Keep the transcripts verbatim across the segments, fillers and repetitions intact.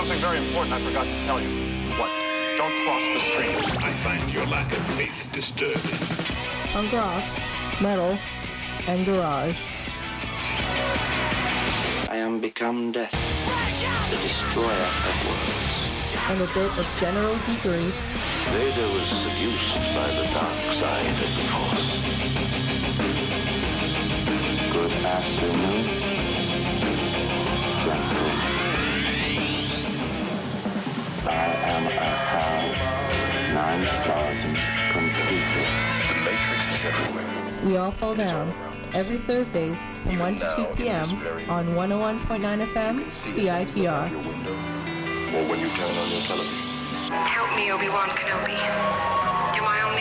something very important I forgot to tell you. What? Don't cross the stream. I find your lack of faith disturbing. Punk rock, metal, and garage. I am become death, the destroyer of worlds. And a bit of general geekery. Vader was seduced by the dark side of the Force. Good afternoon, gentlemen. I am a HAL nine thousand computer. The Matrix is everywhere. We All Fall Down, every Thursdays from one to two p.m. on one oh one point nine F M, C I T R. Or when you turn on your television. Help me, Obi-Wan Kenobi. You're my only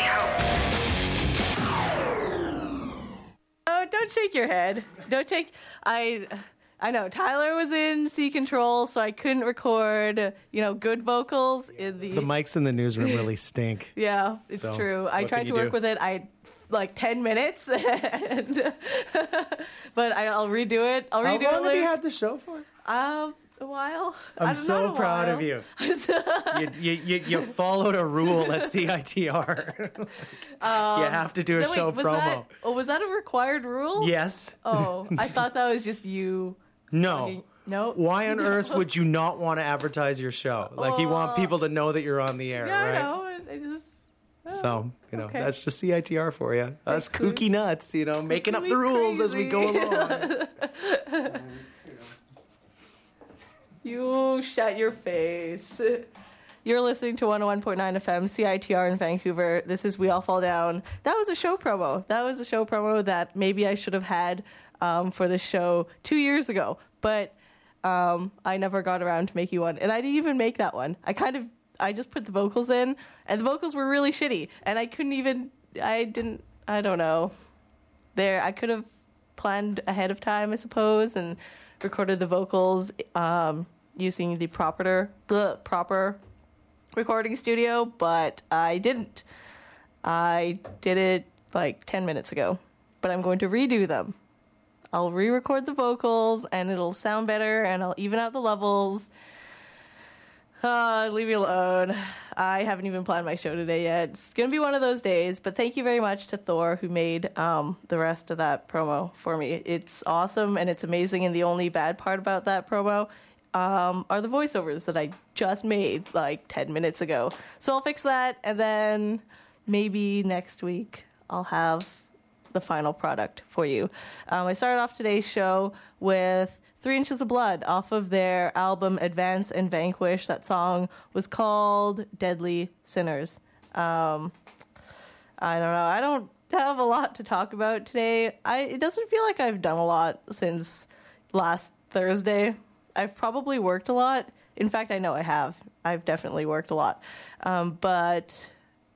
hope. Oh, don't shake your head. Don't shake. I... I know Tyler was in C Control, so I couldn't record, you know, good vocals in the. The mics in the newsroom really stink. Yeah, it's So, true. I what tried can to you work do? with it. I like ten minutes, and but I, I'll redo it. I'll How redo long it have later. you had the show for? Um, a while. I'm Uh, so not a proud while. of you. you, you, you. You followed a rule at C I T R. Um, you have to do a no, wait, show was promo. That, oh, was that a required rule? Yes. Oh, I thought that was just you. No. No. Why on earth would you not want to advertise your show? Like, you want people to know that you're on the air, Yeah, right? I know. I I just. oh, So, you know, okay. that's just C I T R for you. Us That's cool. kooky nuts, you know, making up the Really rules as we go crazy. along. You shut your face. You're listening to one oh one point nine F M, C I T R in Vancouver. This is We All Fall Down. That was a show promo. That was a show promo that maybe I should have had um, for the show two years ago. But um, I never got around to making one. And I didn't even make that one. I kind of, I just put the vocals in, and the vocals were really shitty. And I couldn't even, I didn't, I don't know. There, I could have planned ahead of time, I suppose, and recorded the vocals um, using the proper, the proper recording studio, but I didn't. I did it like ten minutes ago, but I'm going to redo them. I'll re-record the vocals, and it'll sound better, and I'll even out the levels. Uh, leave me alone. I haven't even planned my show today yet. It's going to be one of those days, but thank you very much to Thor, who made um, the rest of that promo for me. It's awesome, and it's amazing, and the only bad part about that promo um, are the voiceovers that I just made like ten minutes ago. So I'll fix that, and then maybe next week I'll have the final product for you. Um, I started off today's show with Three Inches of Blood off of their album Advance and Vanquish. That song was called Deadly Sinners. Um, I don't know. I don't have a lot to talk about today. I, it doesn't feel like I've done a lot since last Thursday. I've probably worked a lot. In fact, I know I have. I've definitely worked a lot. Um, but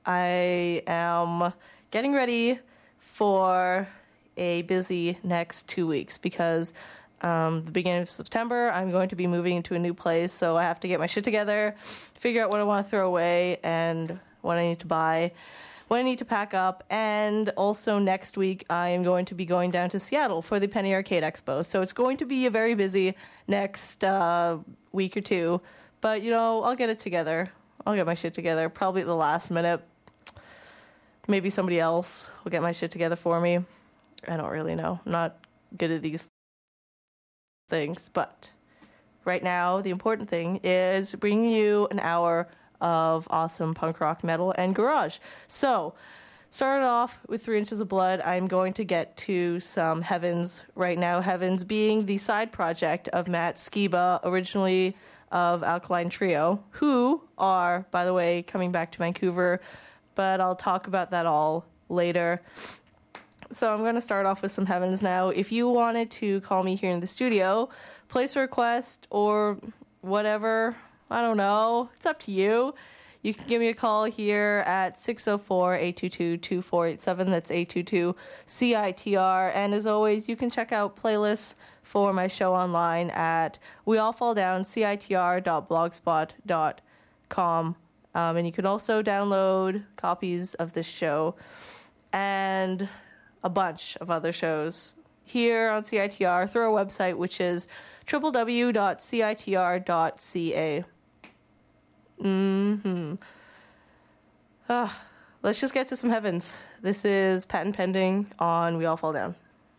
I am getting ready for a busy next two weeks because um, the beginning of September, I'm going to be moving into a new place, so I have to get my shit together, figure out what I want to throw away and what I need to buy, what I need to pack up, and also next week I am going to be going down to Seattle for the Penny Arcade Expo, so it's going to be a very busy next uh, week or two, but, you know, I'll get it together. I'll get my shit together, probably at the last minute. Maybe somebody else will get my shit together for me. I don't really know. I'm not good at these things. But right now, the important thing is bringing you an hour of awesome punk rock, metal, and garage. So, started off with Three Inches of Blood. I'm going to get to some Heavens right now. Heavens being the side project of Matt Skiba, originally of Alkaline Trio, who are, by the way, coming back to Vancouver, but I'll talk about that all later. So I'm going to start off with some Heavens now. If you wanted to call me here in the studio, place a request or whatever, I don't know, it's up to you. You can give me a call here at six oh four, eight two two, two four eight seven. That's eight two two C I T R. And as always, you can check out playlists for my show online at we all fall down C I T R dot blogspot dot com. Um, and you can also download copies of this show and a bunch of other shows here on C I T R through our website, which is w w w dot c i t r dot c a. Mm-hmm. Uh, let's just get to some heavens. This is Patent Pending on We All Fall Down.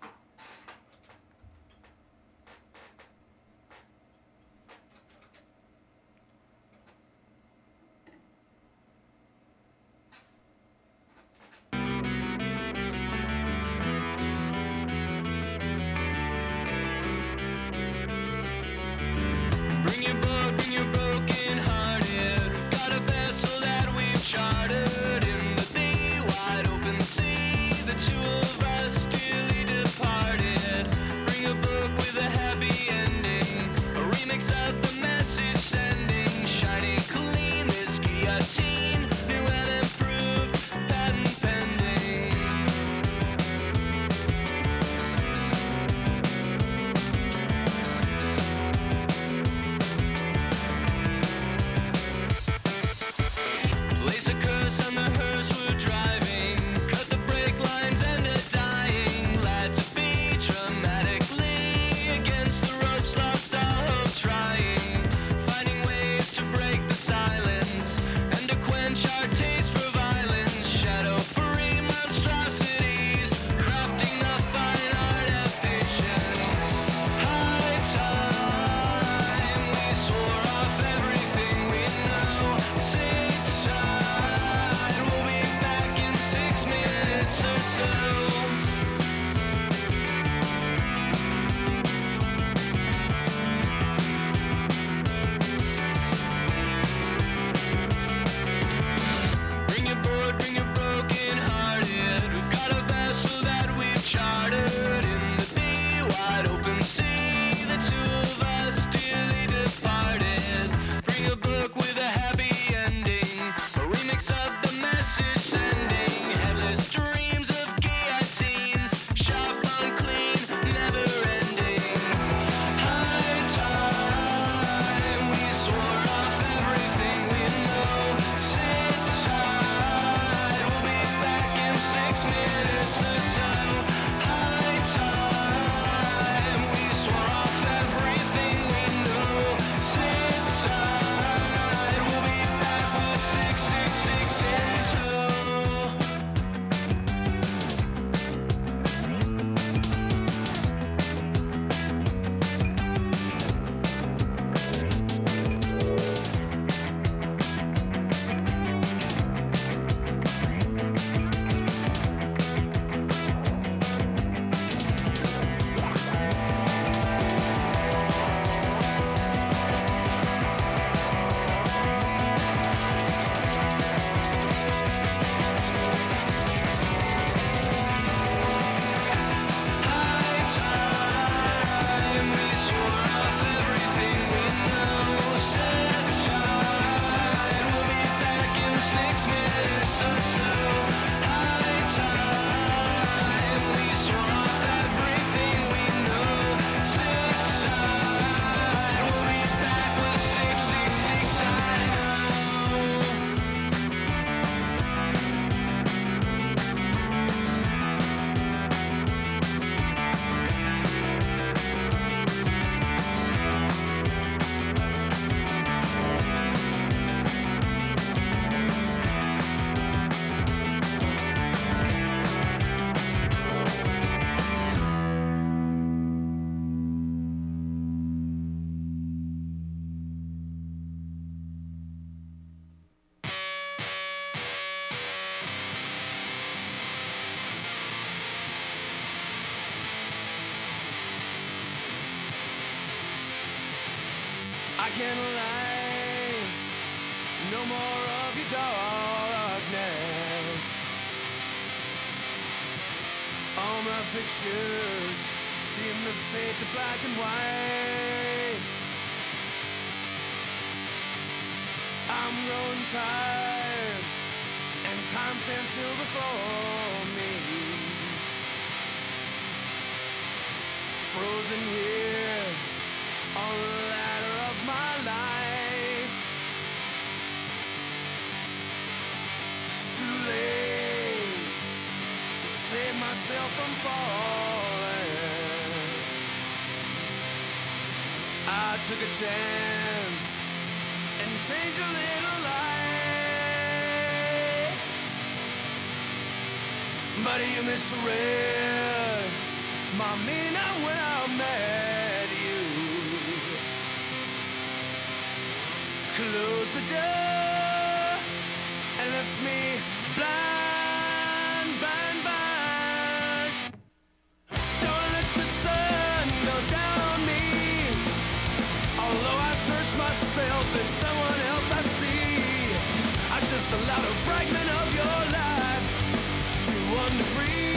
I can't lie, no more of your darkness. All my pictures seem to fade to black and white. I'm growing tired, and time stands still before me. Frozen here on the ladder of my life. It's too late to save myself from falling. I took a chance and change a little light. But you misread my meaning when I met you. Close the door and left me blind, blind, blind. Don't let the sun go down on me. Although I search myself, there's someone else I see. I just allowed a fragment of your life to wander free.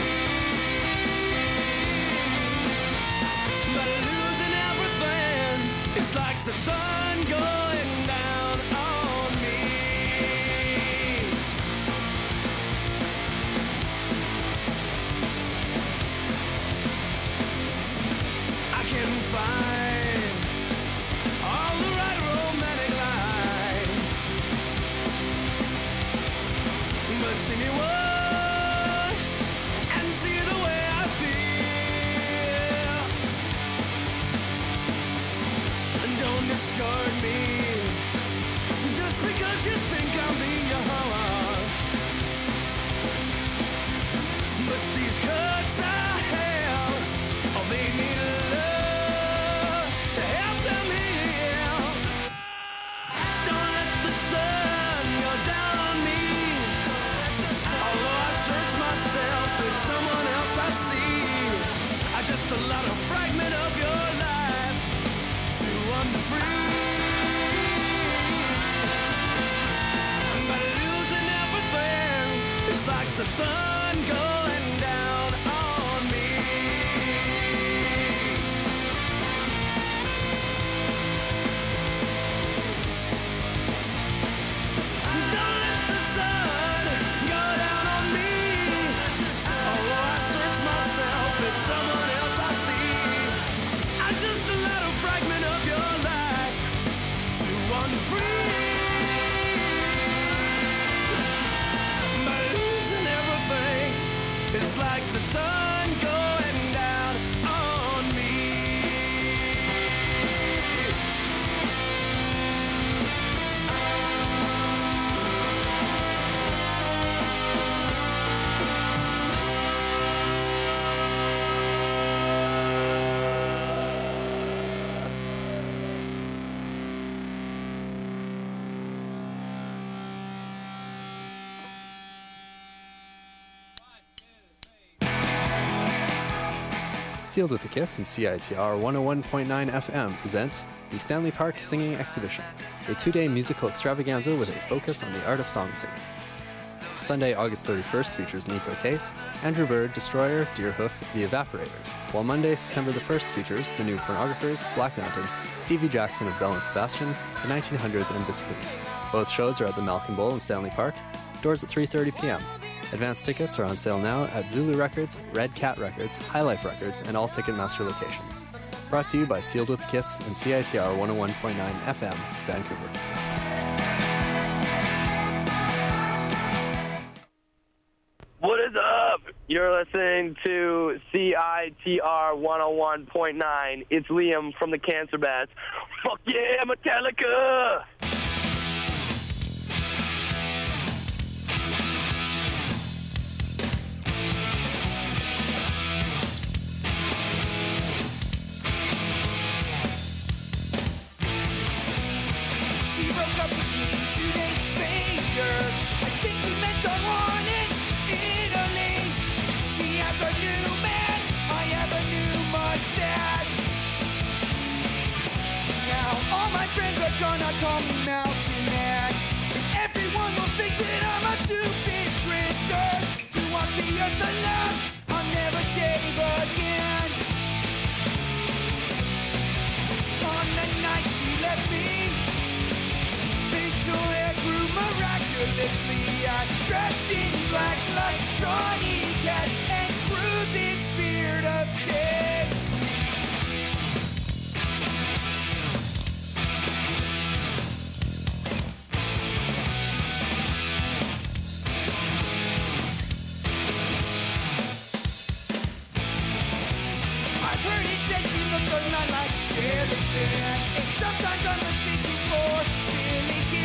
But losing everything, it's like the sun going down on me. I can find all the right romantic lines, but see me once and see the way I feel. And don't discard me just because you think I'm being your heart. But these cuts I have, oh, they need love to help them heal. Don't let the sun go down on me. Although I search myself, there's someone else I see. I just allowed a fragment of your life to wander free. By losing everything, it's like the sun going down on me. Don't let the sun go down on me. Although I search myself, it's someone else I see. I just allowed a fragment of your life to wander free. By losing everything, it's like the sun going down on me. Sealed with a Kiss and C I T R one oh one point nine F M present the Stanley Park Singing Exhibition, a two-day musical extravaganza with a focus on the art of song singing. Sunday, August thirty-first features Nico Case, Andrew Bird, Destroyer, Deerhoof, The Evaporators, while Monday, September the first features The New Pornographers, Black Mountain, Stevie Jackson of Belle and Sebastian, The nineteen hundreds, and Biscuit. Both shows are at the Malkin Bowl in Stanley Park. Doors at three thirty p.m. Advance tickets are on sale now at Zulu Records, Red Cat Records, High Life Records, and all Ticketmaster locations. Brought to you by Sealed with a Kiss and C I T R one oh one point nine F M, Vancouver. What is up? You're listening to C I T R one oh one point nine. It's Liam from the Cancer Bats. Fuck yeah, Metallica! She broke up with me two days later. I think she meant I wanted Italy. She has a new man, I have a new mustache. Now all my friends are gonna call me Mountain Man. Everyone will think that I'm a stupid drifter. To walk the earth alone, I'll never shave again. On the night she left me, facial hair grew miraculously. I dressed in black like Johnny Cash and grew this beard of shame. I've heard it said she looked a lot like Shirley Finn, and sometimes I'm mistaken for Billy Gibbons.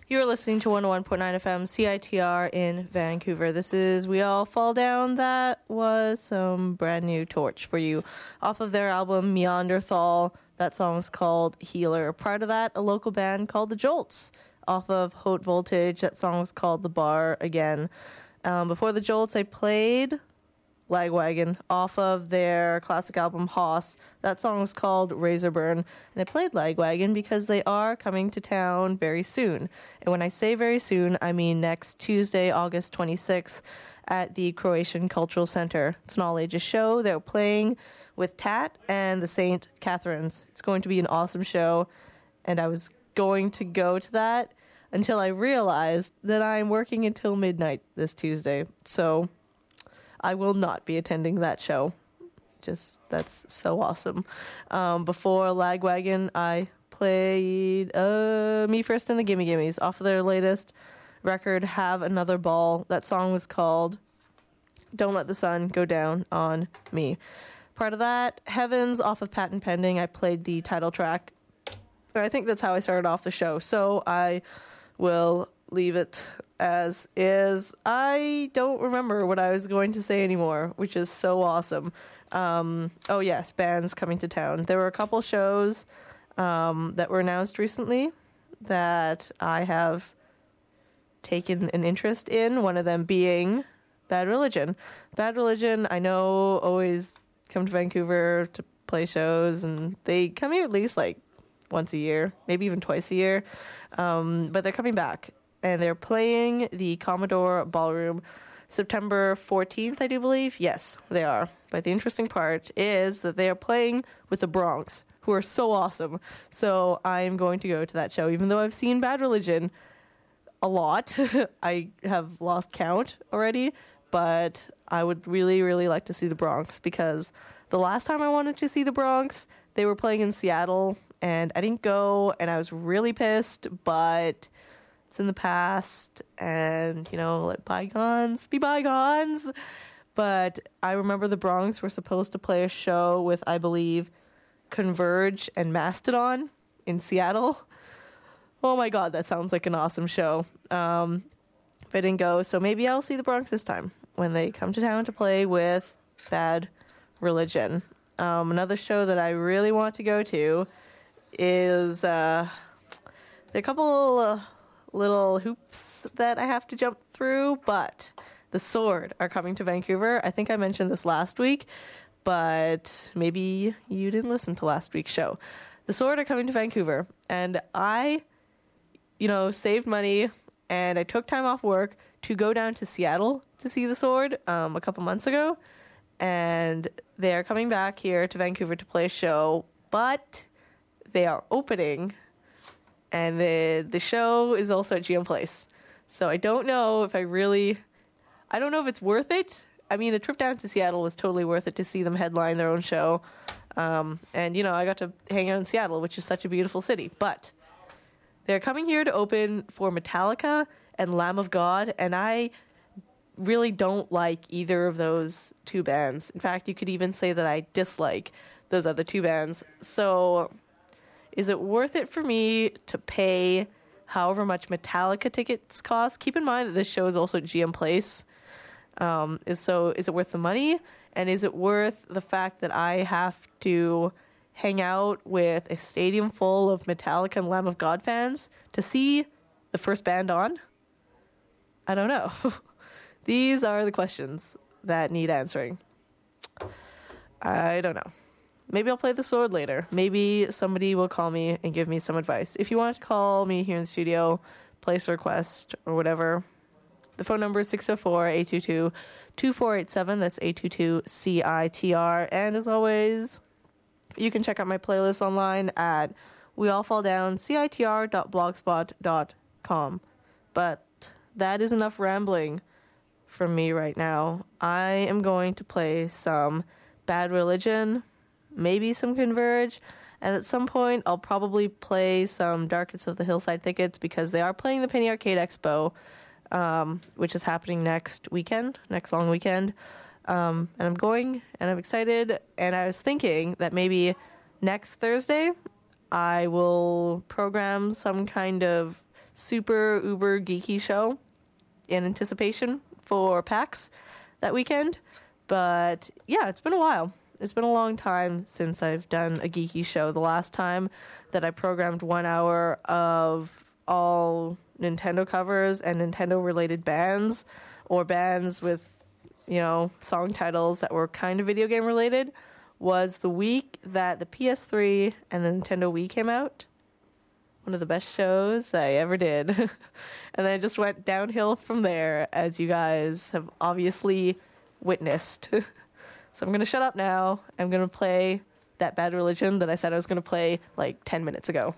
You're listening to one oh one point nine F M C I T R in Vancouver. This is We All Fall Down. That was some brand new Torch for you off of their album Meanderthal. That song's called Healer. Prior to that, a local band called The Jolts off of Haute Voltage. That song was called The Bar again. Um, before The Jolts, I played Lagwagon off of their classic album Hoss. That song was called Razorburn, and I played Lagwagon because they are coming to town very soon. And when I say very soon, I mean next Tuesday, August twenty-sixth at the Croatian Cultural Center. It's an all-ages show. They're playing with Tat and the Saint Catharines. It's going to be an awesome show, and I was going to go to that until I realized that I'm working until midnight this Tuesday. So I will not be attending that show. Just, that's so awesome. Um, before Lagwagon, I played uh, Me First and the Gimme Gimmes off of their latest record, Have Another Ball. That song was called Don't Let the Sun Go Down on Me. Part of that, Heavens off of Patent Pending. I played the title track. I think that's how I started off the show. So I will leave it as is. I don't remember what I was going to say anymore, which is so awesome. Um, oh, yes, bands coming to town. There were a couple shows um, that were announced recently that I have taken an interest in, one of them being Bad Religion. Bad Religion, I know, always come to Vancouver to play shows, and they come here at least like once a year, maybe even twice a year. Um, but they're coming back. And they're playing the Commodore Ballroom September fourteenth, I do believe. Yes, they are. But the interesting part is that they are playing with the Bronx, who are so awesome. So I'm going to go to that show, even though I've seen Bad Religion a lot. I have lost count already, but I would really, really like to see the Bronx, because the last time I wanted to see the Bronx, they were playing in Seattle, and I didn't go, and I was really pissed, but it's in the past, and, you know, let bygones be bygones. But I remember the Bronx were supposed to play a show with, I believe, Converge and Mastodon in Seattle. Oh my god, that sounds like an awesome show. Um, if I didn't go, so maybe I'll see the Bronx this time when they come to town to play with Bad Religion. Um, another show that I really want to go to is uh, there are a couple uh, little hoops that I have to jump through, but The Sword are coming to Vancouver. I think I mentioned this last week, but maybe you didn't listen to last week's show. The Sword are coming to Vancouver, and I, you know, saved money, and I took time off work to go down to Seattle to see The Sword um, a couple months ago, and they're coming back here to Vancouver to play a show, but they are opening, and the the show is also at G M Place. So I don't know if I really, I don't know if it's worth it. I mean, a trip down to Seattle was totally worth it to see them headline their own show. Um, and, you know, I got to hang out in Seattle, which is such a beautiful city. But they're coming here to open for Metallica and Lamb of God, and I really don't like either of those two bands. In fact, you could even say that I dislike those other two bands. So is it worth it for me to pay however much Metallica tickets cost? Keep in mind that this show is also at G M Place. Um, is so is it worth the money? And is it worth the fact that I have to hang out with a stadium full of Metallica and Lamb of God fans to see the first band on? I don't know. These are the questions that need answering. I don't know. Maybe I'll play The Sword later. Maybe somebody will call me and give me some advice. If you want to call me here in the studio, place a request or whatever, the phone number is six oh four, eight two two, two four eight seven. That's eight two two C I T R. And as always, you can check out my playlist online at we all fall down C I T R dot blogspot dot com. But that is enough rambling from me right now. I am going to play some Bad Religion, maybe some Converge, and at some point I'll probably play some Darkness of the Hillside Thickets, because they are playing the Penny Arcade Expo, um, which is happening next weekend, next long weekend. Um, and I'm going, and I'm excited, and I was thinking that maybe next Thursday I will program some kind of super uber geeky show in anticipation for PAX that weekend. But yeah, it's been a while. It's been a long time since I've done a geeky show. The last time that I programmed one hour of all Nintendo covers and Nintendo related bands, or bands with, you know, song titles that were kind of video game related, was the week that the P S three and the Nintendo Wii came out. One of the best shows I ever did. And then I just went downhill from there, as you guys have obviously witnessed. So I'm going to shut up now. I'm going to play that Bad Religion that I said I was going to play like ten minutes ago.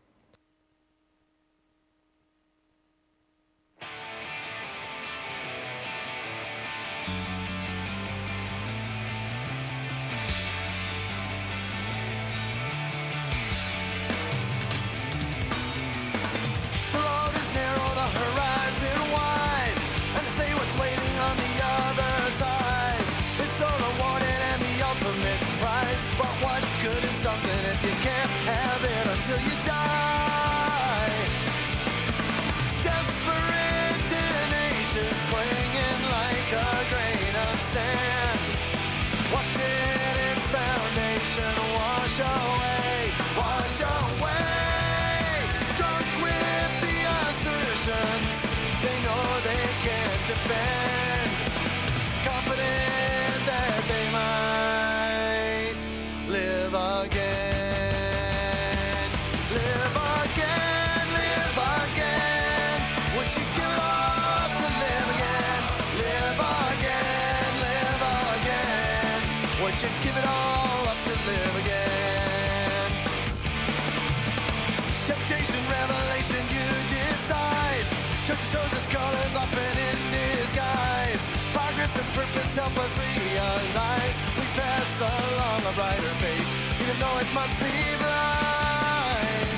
Help us realize we pass along a brighter fate, even though it must be blind.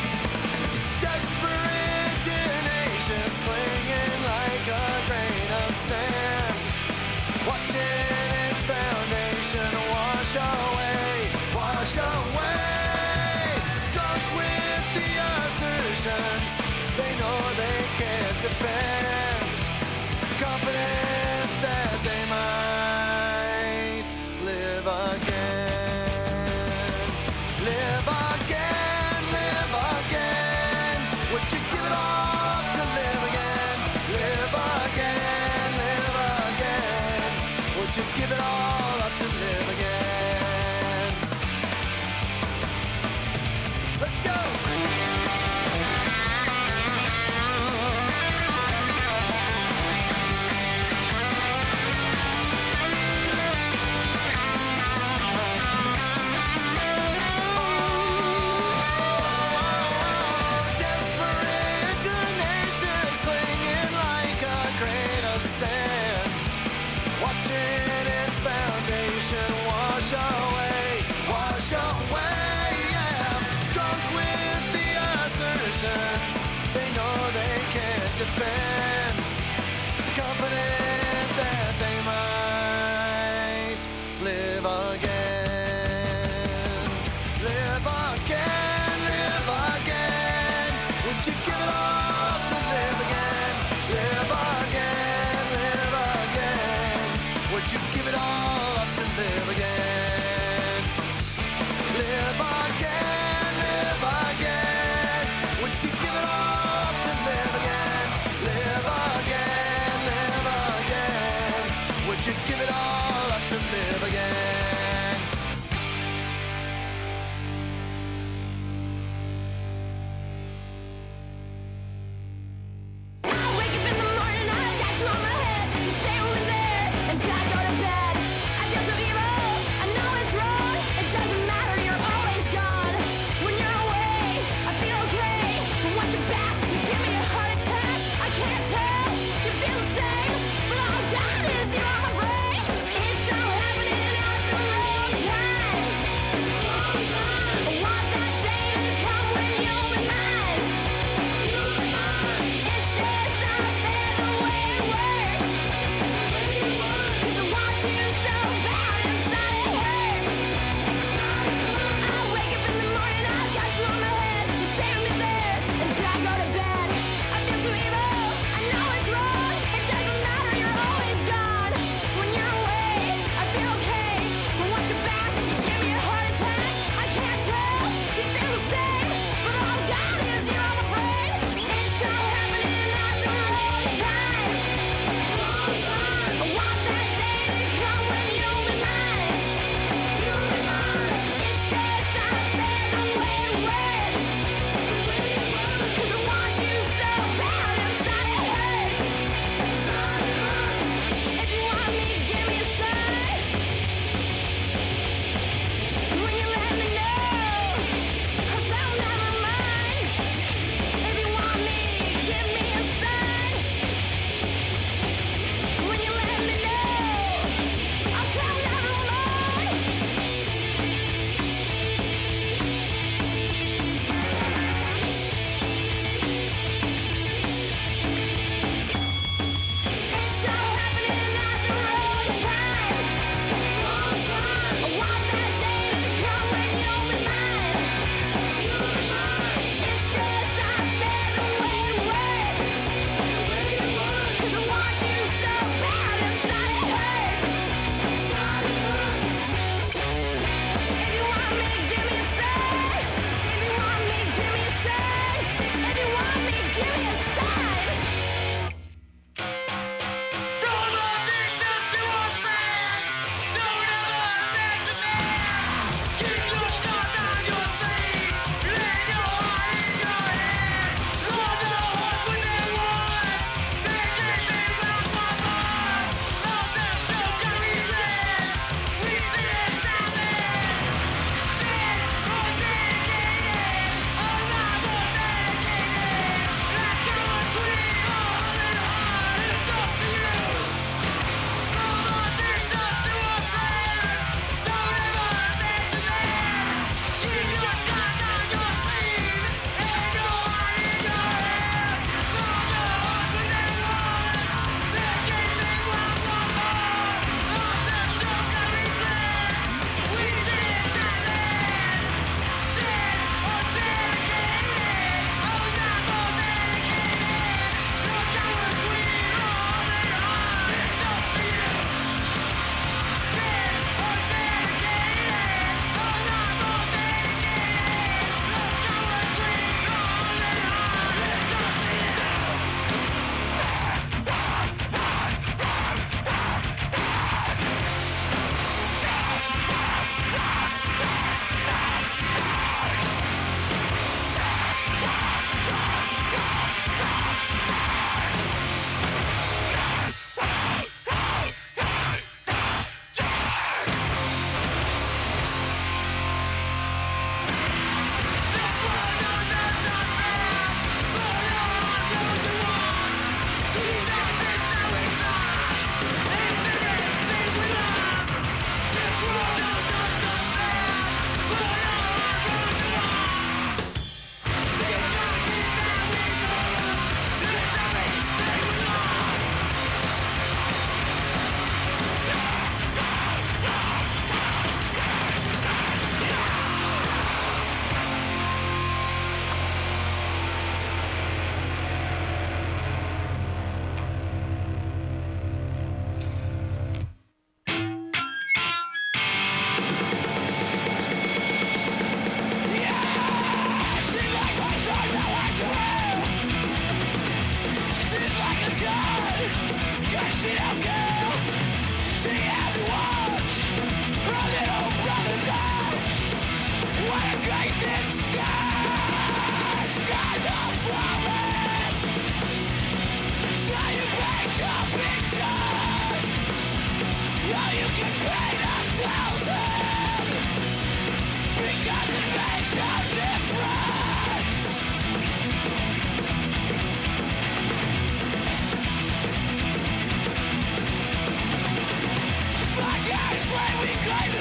Desperate tenacious, clinging like a grain of sand, watching its foundation wash away, wash away. Drunk with the assertions they know they can't defend, confident that they might live again, live again, live again. Would you give it all to live again, live again, live again? Would you give it all up to live again? Let's go! Defend, confident that they might live again, live again, live again. Would you give it all to live again, live again, live again? Would you give it all up to live again, live again, live again? Would you give it all up to live again? Live again, live again. Would you give it all up to live again? I wake up in the morning, I got you on my head. You stay over there until I go to bed. I feel so evil, I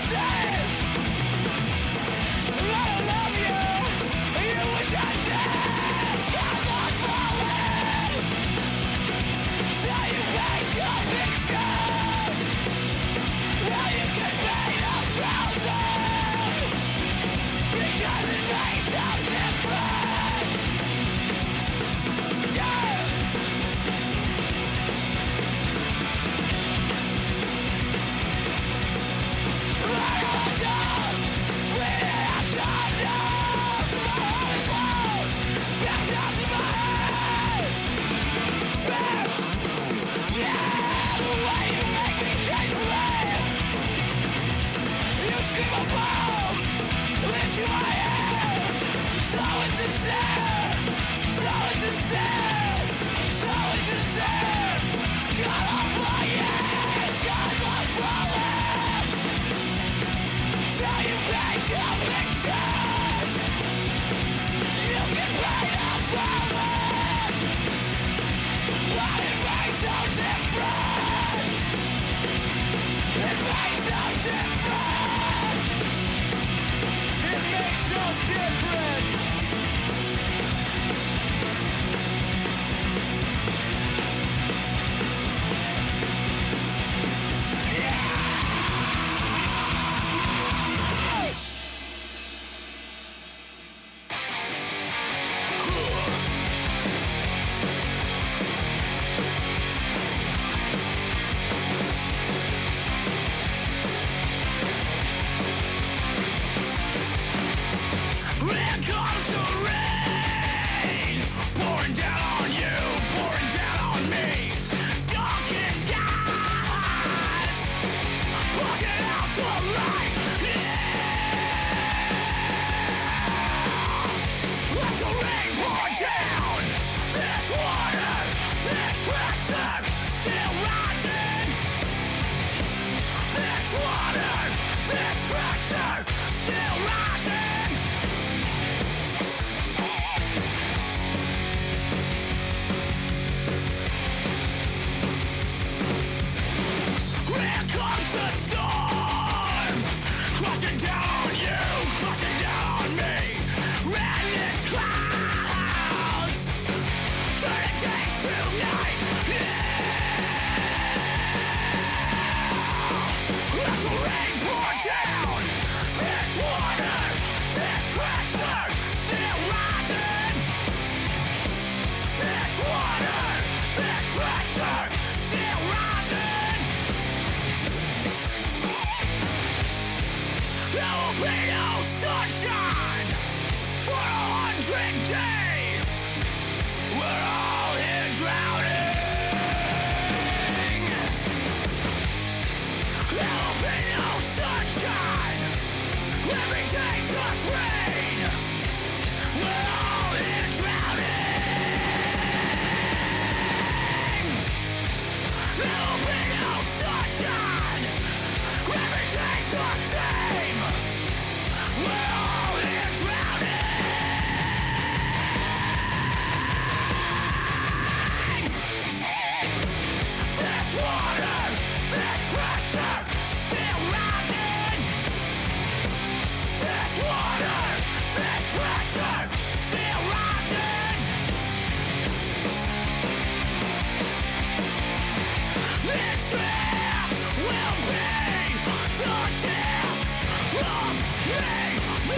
Will be the death of me.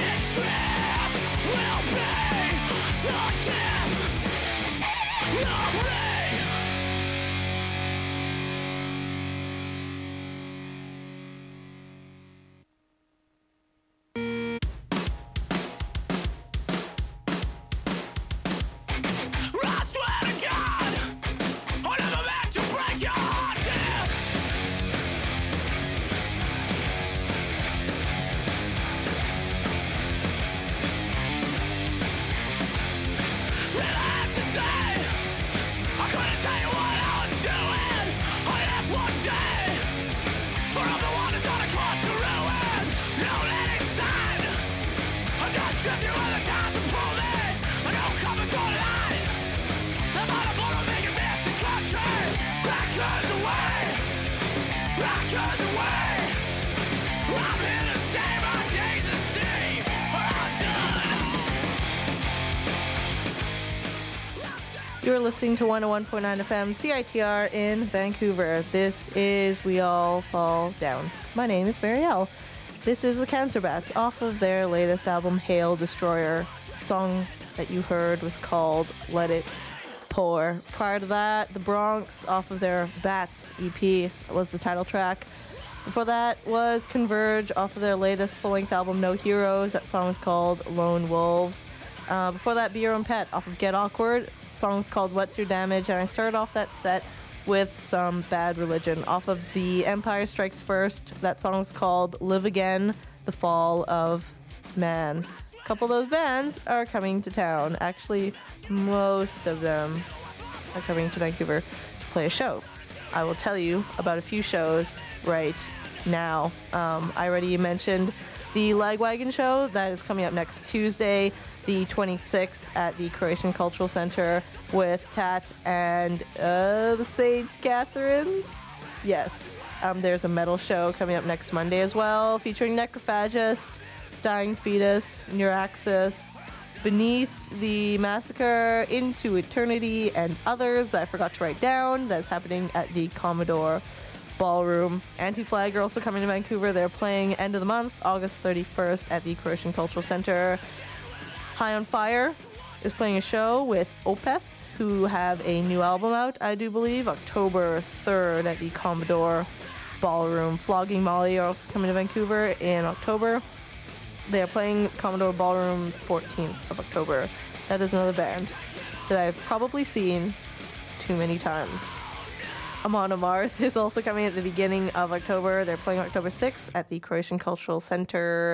You're listening to one oh one point nine F M C I T R in Vancouver. This is We All Fall Down. My name is Marielle. This is the Cancer Bats off of their latest album, Hail Destroyer. The song that you heard was called Let It Pour. Prior to that, The Bronx off of their Bats E P was the title track. Before that was Converge off of their latest full-length album, No Heroes. That song was called Lone Wolves. Uh, before that, Be Your Own Pet off of Get Awkward. The song was called What's Your Damage? And I started off that set with some Bad Religion off of the Empire Strikes First. That song was called Live Again, The Fall of Man. A couple of those bands are coming to town. Actually, most of them are coming to Vancouver to play a show. I will tell you about a few shows right now. Um, I already mentioned the Lagwagon show that is coming up next Tuesday, the twenty-sixth, at the Croatian Cultural Center with Tat and uh, the Saint Catharines. Yes, um, there's a metal show coming up next Monday as well, featuring Necrophagist, Dying Fetus, Neuraxis, Beneath the Massacre, Into Eternity, and others that I forgot to write down. That's happening at the Commodore Ballroom. Anti-Flag are also coming to Vancouver. They're playing end of the month, August thirty-first, at the Croatian Cultural Center. High on Fire is playing a show with Opeth, who have a new album out, I do believe, October third at the Commodore Ballroom. Flogging Molly are also coming to Vancouver in October. They are playing Commodore Ballroom fourteenth of October. That is another band that I've probably seen too many times. Amon Amarth is also coming at the beginning of October. They're playing October sixth at the Croatian Cultural Center.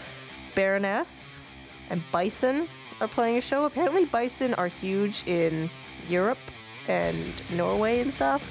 Baroness and Bison are playing a show. Apparently Bison are huge in Europe and Norway and stuff.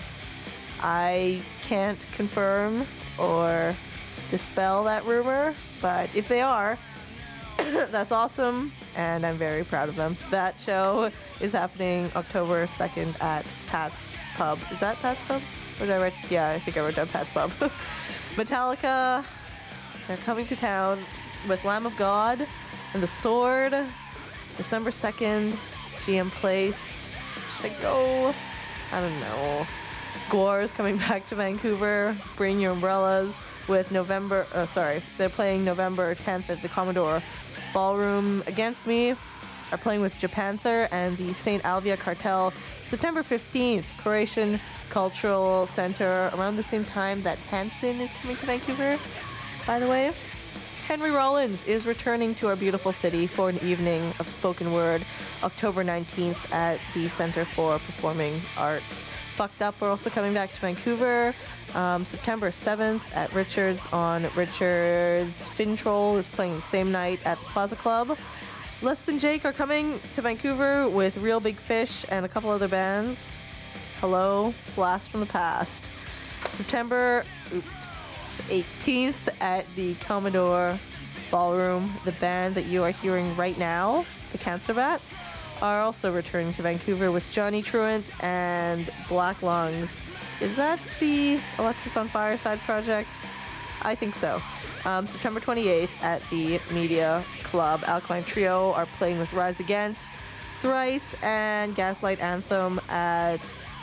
I can't confirm or dispel that rumor, but if they are, that's awesome, and I'm very proud of them. That show is happening October second at Pat's Pub. Is that Pat's Pub? Or did I write? Yeah, I think I wrote down Pat's Pub. Metallica, they're coming to town with Lamb of God and The Sword, December second, G M Place. Should I go? I don't know. Gore is coming back to Vancouver. Bring Your Umbrellas with November, uh, sorry, they're playing November tenth at the Commodore Ballroom. Against Me are playing with Japanther and the Saint Alvia Cartel. September fifteenth, Croatian Cultural Center, around the same time that Hanson is coming to Vancouver, by the way. Henry Rollins is returning to our beautiful city for an evening of spoken word, October nineteenth at the Center for Performing Arts. Fucked Up are also coming back to Vancouver. Um, September seventh at Richards on Richards. Fintroll is playing the same night at the Plaza Club. Less Than Jake are coming to Vancouver with Real Big Fish and a couple other bands. Hello, Blast from the Past. September oops, eighteenth at the Commodore Ballroom. The band that you are hearing right now, the Cancer Bats, are also returning to Vancouver with Johnny Truant and Black Lungs. Is that the Alexis on Fire side project? I think so. Um, September twenty-eighth at the Media Club, Alkaline Trio are playing with Rise Against, Thrice, and Gaslight Anthem at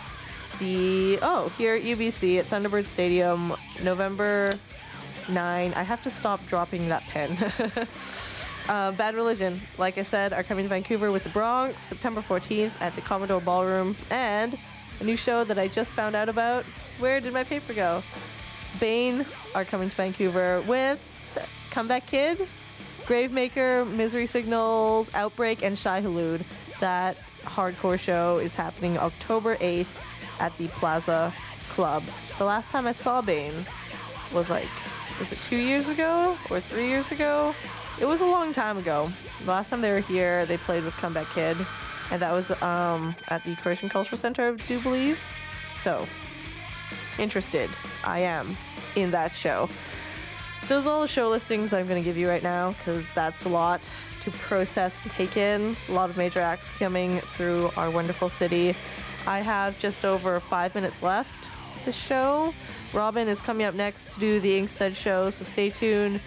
the, oh, here at U B C at Thunderbird Stadium, November ninth. I have to stop dropping that pen. Uh, Bad Religion, like I said, are coming to Vancouver with The Bronx, September fourteenth at the Commodore Ballroom, and a new show that I just found out about. Where did my paper go? Bane are coming to Vancouver with Comeback Kid, Gravemaker, Misery Signals, Outbreak, and Shai Hulud. That hardcore show is happening October eighth at the Plaza Club. The last time I saw Bane was like, was it two years ago or three years ago? It was a long time ago. The last time they were here, they played with Comeback Kid, and that was um, at the Croatian Cultural Center, I do believe. So, interested I am in that show. Those are all the show listings I'm going to give you right now, because that's a lot to process and take in. A lot of major acts coming through our wonderful city. I have just over five minutes left this show. Robin is coming up next to do the Inkstead show, so stay tuned.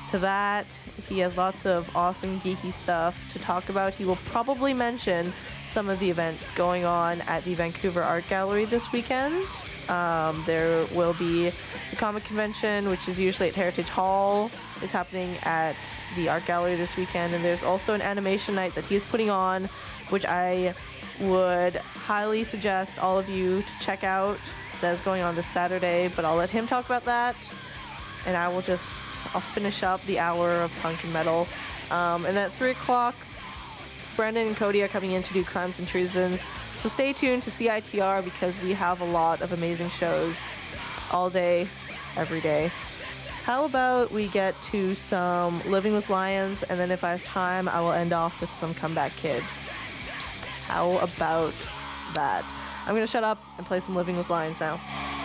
to that. He has lots of awesome geeky stuff to talk about. He will probably mention some of the events going on at the Vancouver Art Gallery this weekend. Um, there will be the comic convention, which is usually at Heritage Hall. It's happening at the Art Gallery this weekend, and there's also an animation night that he is putting on, which I would highly suggest all of you to check out. That is going on this Saturday, but I'll let him talk about that, and I will just, I'll finish up the hour of punk and metal. Um, and then at three o'clock, Brandon and Cody are coming in to do Crimes and Treasons, so stay tuned to C I T R because we have a lot of amazing shows all day, every day. How about we get to some Living with Lions, and then if I have time, I will end off with some Comeback Kid. How about that? I'm going to shut up and play some Living with Lions now.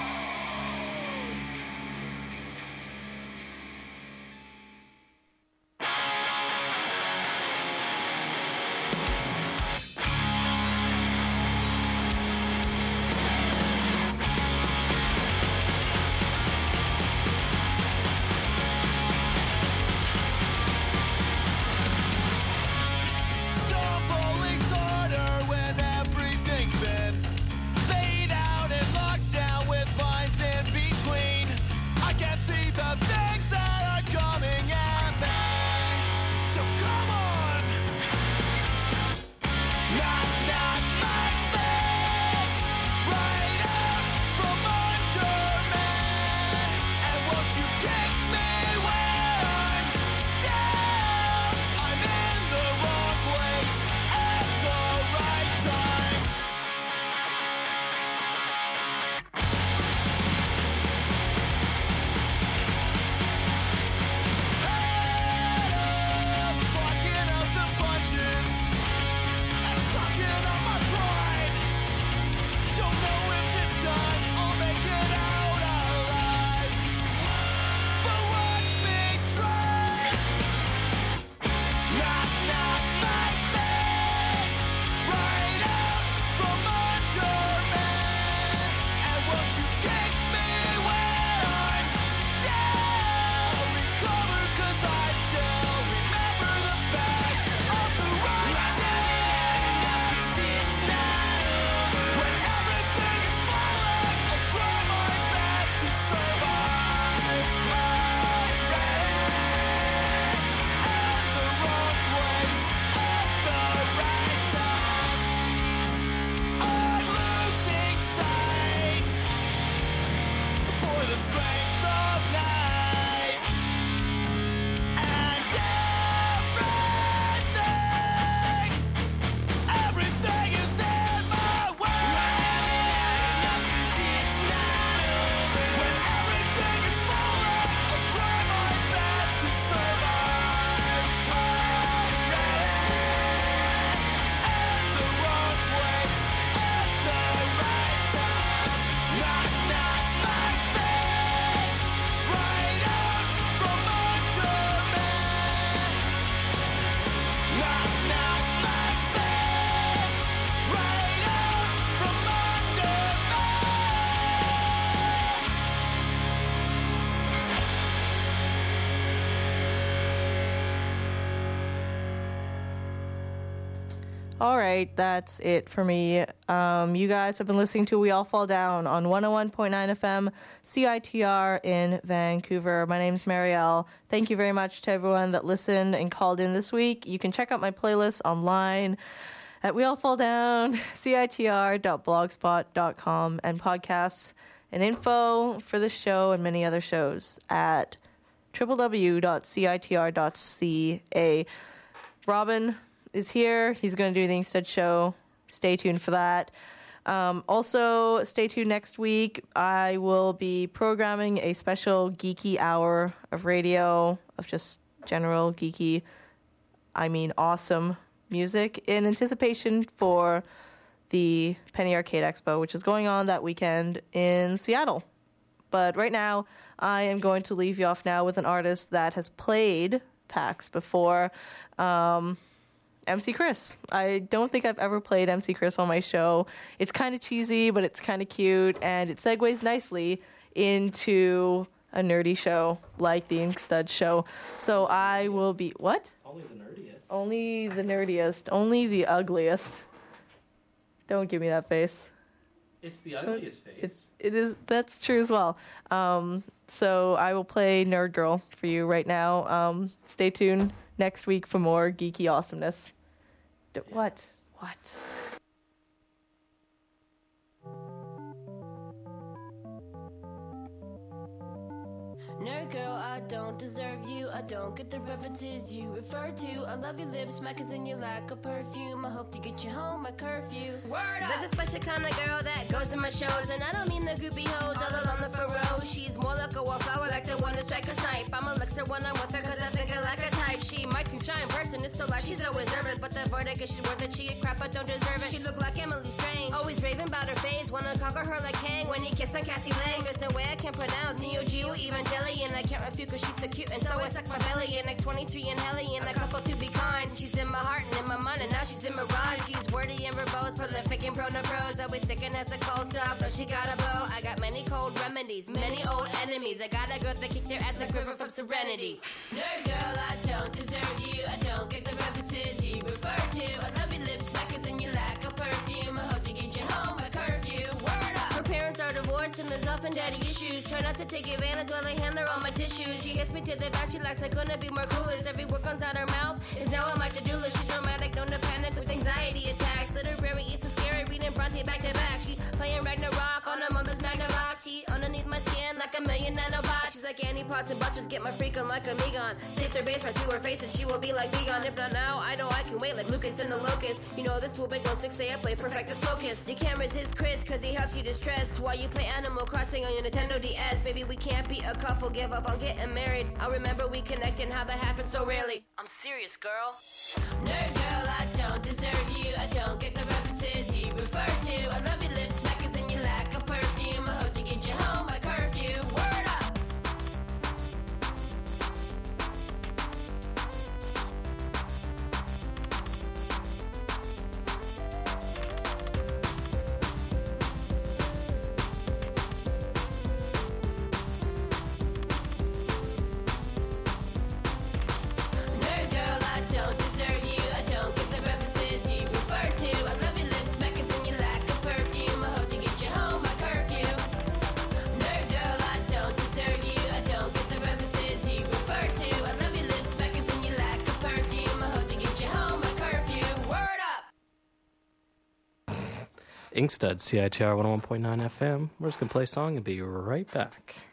All right, that's it for me. Um, you guys have been listening to We All Fall Down on one oh one point nine F M C I T R in Vancouver. My name's Marielle. Thank you very much to everyone that listened and called in this week. You can check out my playlist online at We All Fall Down, C I T R dot blogspot dot com, and podcasts and info for this show and many other shows at w w w dot c i t r dot c a. Robin is here. He's going to do the Inkstead show. Stay tuned for that. Um, also, stay tuned next week. I will be programming a special geeky hour of radio, of just general geeky, I mean awesome music in anticipation for the Penny Arcade Expo, which is going on that weekend in Seattle. But right now, I am going to leave you off now with an artist that has played PAX before. Um... M C Chris. I don't think I've ever played M C Chris on my show. It's kind of cheesy, but it's kind of cute, and it segues nicely into a nerdy show like the Ink Stud show. So I will be what? Only the nerdiest. Only the nerdiest. Only the ugliest. Don't give me that face. It's the ugliest face. It, it is. That's true as well. Um, so I will play Nerd Girl for you right now. Um, stay tuned next week for more geeky awesomeness. D- what? What? Nerd girl, I don't deserve you. I don't get the references you refer to. I love your lips, smackers in your lack of perfume. I hope to get you home at curfew. Word up! There's a special kind of girl that goes to my shows, and I don't mean the groupie hoes all along the furrow. She's more like a wallflower, like the one to strike a snipe. I'm a elixir when I'm with her, cause I think I like a type. She might seem shy in person, it's so like she's always nervous, but the verdict is she's worth it. She a crap, I don't deserve it. She look like Emily Strange, always raving about her face. Wanna conquer her like Kang when he kissed on Cassie Lang. There's no way I can pronounce Neo Geo Evangelion. I can't refute cause she's so cute, and so I suck my belly. And X twenty-three and Hellion, a couple to be kind. She's in my heart and in my mind, and now she's in my ride. She's wordy and verbose, prolific and prone to prose. Always sickin' as the cold stuff, no she gotta blow. I got many cold remedies, many old enemies. I gotta go to kick their ass like River from Serenity. Nerd girl, I don't deserve you. I don't get the references you refer to. I love your lips, smackers and your lack of perfume. I hope to get you home by curfew. Word up! Her parents are divorced and there's often daddy issues. Try not to take advantage while I hand her all my tissues. She hits me to the back, she likes I couldn't be more clueless. Every word comes out her mouth is now I'm like the doula. She's dramatic, known to panic with anxiety attacks. Literary is so scary, reading Bronte back to back. She playing Ragnarok on her mother's Magnavox. She underneath my skin like a million nanobots. She's like Annie Potts and Busters, get my freak on like a Megon. Safe their base right to her face and she will be like Megon. If not now, I know I can wait like Lucas in the Locust. You know this will make one six say I play Perfectus Locust. Your camera's his Chris cause he helps you distress while you play Animal Crossing on your Nintendo D S. Baby, we can't be a couple, give up on getting married. I remember we connected and how that happened so rarely. I'm serious, girl. Nerd girl, I don't deserve you. I don't get the references you refer to. I love your lips, smackers and your lack of perfume. I hope to get you home by curfew. Word up! Nerd girl, I don't deserve you. I don't get the references you refer to. I love your lips, smackers and your lack of perfume. I hope to get you home by curfew. Nerd girl, I don't deserve you. I don't get the references you refer to. I love your lips, smackers and your lack of perfume. I hope to get you home by curfew. Word up! Inkstud, C I T R one oh one point nine F M. We're just going to play a song and be right back.